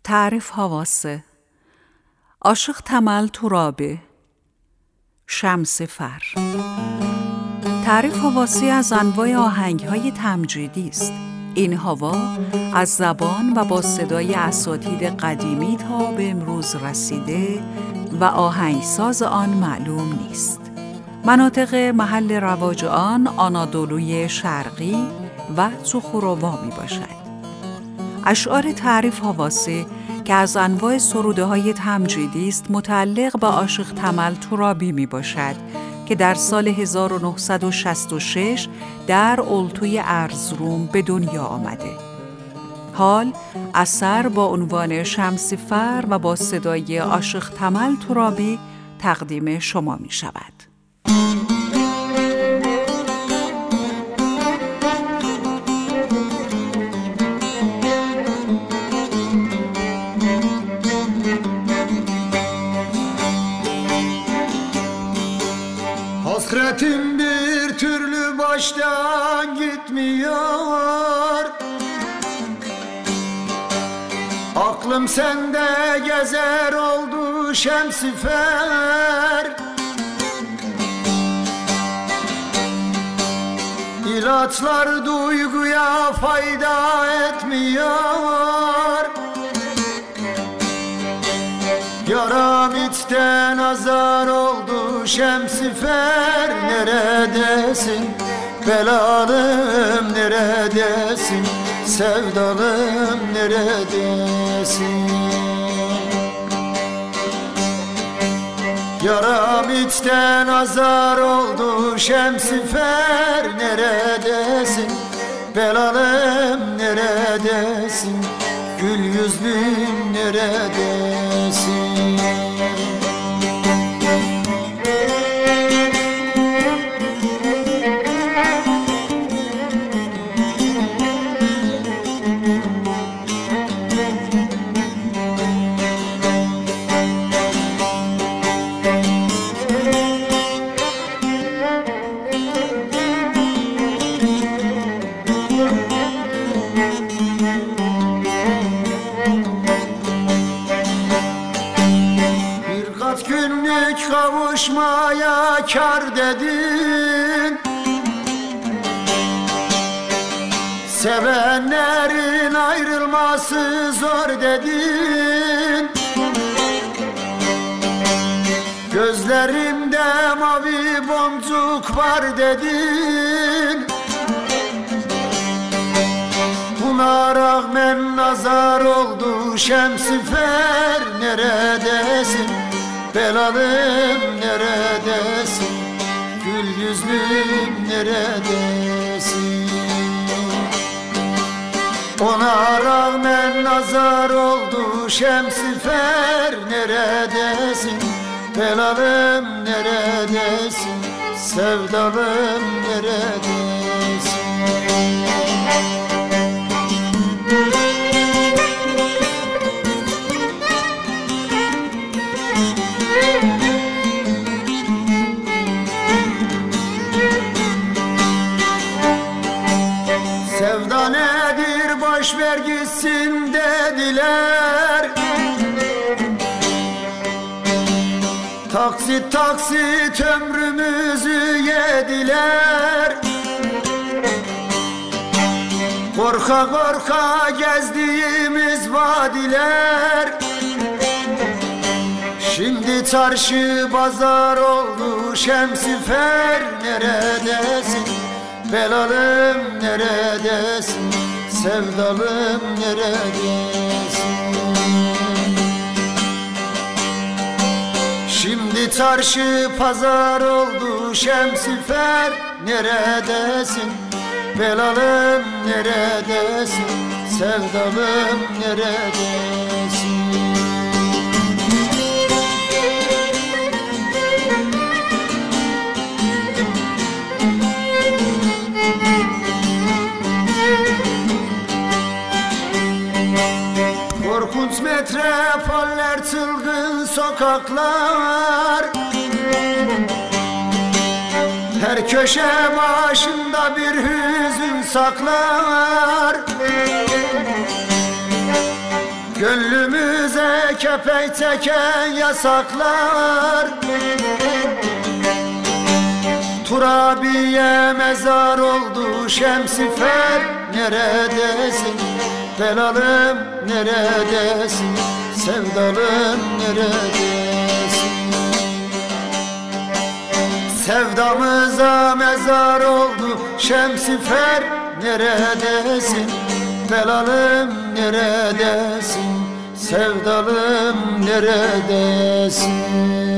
تعریف حواسه. عاشق تمل ترابه. شمس فر. تعریف حواسی از انواع آهنگ‌های تمجیدی است. این هوا از زبان و با صدای اساطیر قدیمی تا به امروز رسیده و آهنگساز آن معلوم نیست. مناطق محل رواج آن آنادولوی شرقی و سوخوروا می باشد. اشعار تعریف حواسی که از انواع سروده‌های تمجیدی است متعلق به عاشق تمل ترابی می باشد که در سال 1966 در اولتوی ارزروم به دنیا آمده. حال اثر با عنوان شمس فر و با صدای عاشق تمل ترابی تقدیم شما می شود. Hasretim bir türlü baştan gitmiyor. Aklım sende gezer oldu şemsifer. İlaçlar duyguya fayda etmiyor. Yaram içten azar oldu şemsifer. Neredesin belalım, neredesin sevdalım, neredesin? Yaram içten azar oldu şemsifer. Neredesin belalım, neredesin? Gül yüzlüm, neredesin? Günlük kavuşmaya kar dedin. Sevenlerin ayrılması zor dedin. Gözlerimde mavi boncuk var dedin. Buna rağmen nazar oldu şemsifer. Neredesin belalım, neredesin? Gül yüzlüm, neredesin? Ona rağmen nazar oldu şemsifer. Neredesin belalım, neredesin? Sevdalım, neredesin? Sevda nedir boş ver gitsin dediler. Taksit taksit ömrümüzü yediler. Korka korka gezdiğimiz vadiler. Şimdi çarşı pazar oldu şemsifer. Neredesin belalım, neredesin? Sevdalım, neredesin? Şimdi çarşı pazar oldu şemsifer. Neredesin belalım, neredesin? Sevdalım, neredesin? Korkunç metropoller, çılgın sokaklar. Her köşe başında bir hüzün saklar. Gönlümüze kepek çeken yasaklar, Turabiye mezar oldu Şemsifer. Neredesin belalım, neredesin sevdalım, neredesin? Sevdamıza mezar oldu Şemsifer. Neredesin belalım, neredesin sevdalım, neredesin?